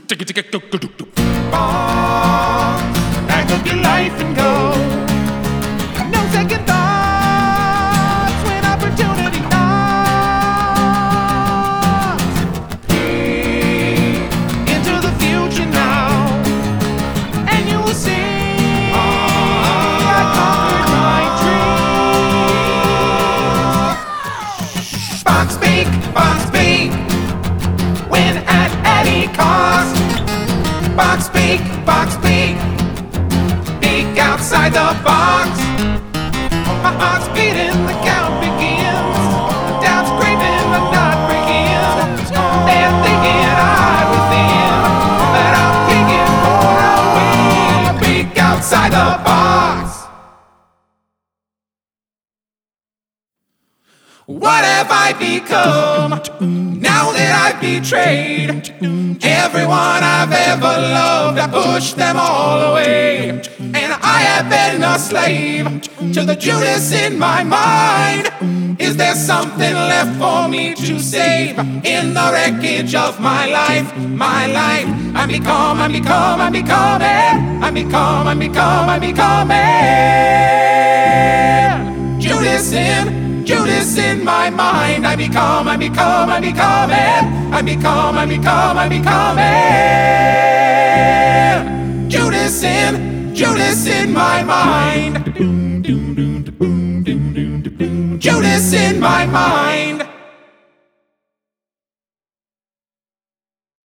Pack up your life and go. No second thoughts when opportunity knocks. Into the future now, and you will see I conquered my dreams. Box speak, win at any cost. Box speak, peek outside the box. My heart's beating, the count begins. Doubt's creeping, the knot breaking. They're thinking I within, but I'm kicking for a win. Peek outside the box. What have I become now that I've betrayed everyone I've ever loved? I pushed them all away, and I have been a slave to the Judas in my mind. Is there something left for me to save in the wreckage of my life? I'm becoming Judas in my mind. I'm becoming Judas in my mind. Judas in my mind.